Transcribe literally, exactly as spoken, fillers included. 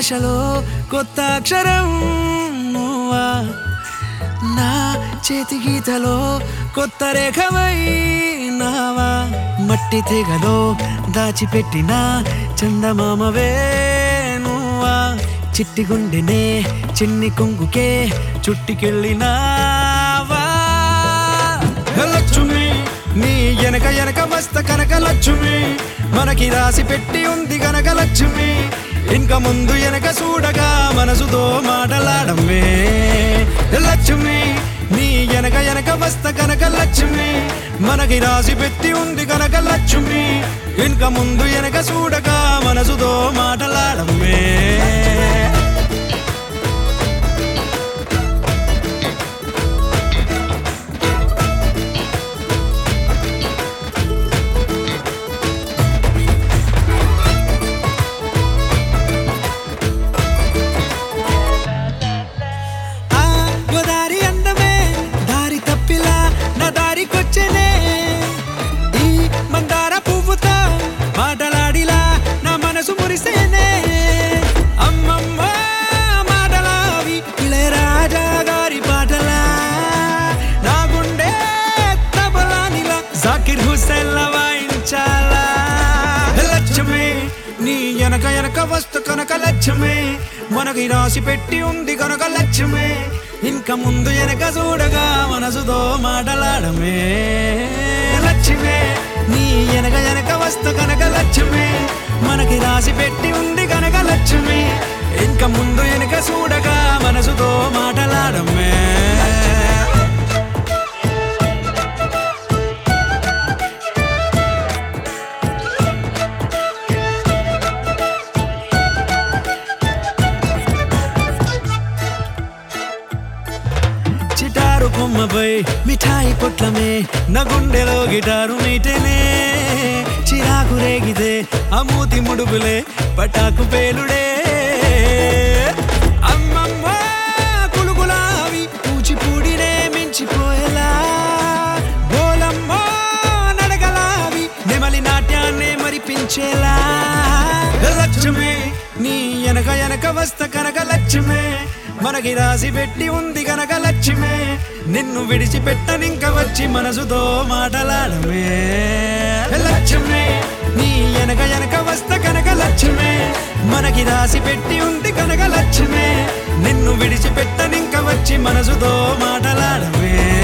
భాషలో కొత్త అక్షరం నువ్వా, నా చేతి గీతలో కొత్త రేఖవైనావా, మట్టి తెగలో దాచిపెట్టిన చందమామవే నువ్వా, చిట్టి గుండెనే చిన్ని కొంగుకే చుట్టికెళ్ళినావా. లక్ష్మి నీ ఎనక ఎనక వస్త కనక లక్ష్మి, మనకి రాసి పెట్టి ఉంది కనక లక్ష్మి, ఇంక ముందు ఎనక చూడగా మనసుతో మాటలాడమే లక్ష్మి. నీ ఎనక ఎనక వస్త కనక లక్ష్మి, మనకి రాసి పెట్టి ఉంది కనక లక్ష్మి, ఇంక ముందు ఎనక చూడగా మనసుతో మాటలాడమే. కొచ్చెనే ఈ మందార పువ్వుతో మాటలాడిలా నా మనసు మురిసేనే, అమ్మమ్మ మాటలావి ఇళయరాజా గారి పాటలా, నా గుండె తబలానిలా జాకిర్ హుస్సేన్ లా వాయించాలా. లక్ష్మి నీ ఎనక ఎనక వస్తు కనక లక్ష్మి, మనకి రాసి పెట్టి ఉంది కనక లక్ష్మి, ఇంక ముందు ఎనక చూడగా మనసుతో మాటలాడమే లక్ష్మి. నీ ఎనక ఎనక వస్తు కనక లక్ష్మి, మనకి రాసి పెట్టి ఉంది కనక లక్ష్మి, ఇంక ముందు ఎనక చూడగా మనసుతో మాటలాడమే. చిటారు కొమ్మపై మిఠాయి పొట్లమే నా గుండెలో గిటారు మీటేనే, చిరాకు రేగితే అమూతి ముడుపులే పటాకు పేలుడే, అమ్మమ్మ కులుగులావి కూచిపూడినే మించిపోయేలా, బోలమ్మ నడగలావి నెమలి నాట్యాన్నే మరిపించేలా. లక్ష్మి నీ ఎనక ఎనక వస్త కనక లక్ష్మి, మనకి రాసి పెట్టి ఉంది కనక లక్ష్మి, నిన్ను విడిచిపెట్టనింక వచ్చి మనసుతో మాటలాడమే లక్ష్మి. నీ ఎనక ఎనక వస్త కనక లక్ష్మి, మనకి రాసి పెట్టి ఉంది కనక లక్ష్మి, నిన్ను విడిచిపెట్టనింక వచ్చి మనసుతో మాటలాడమే.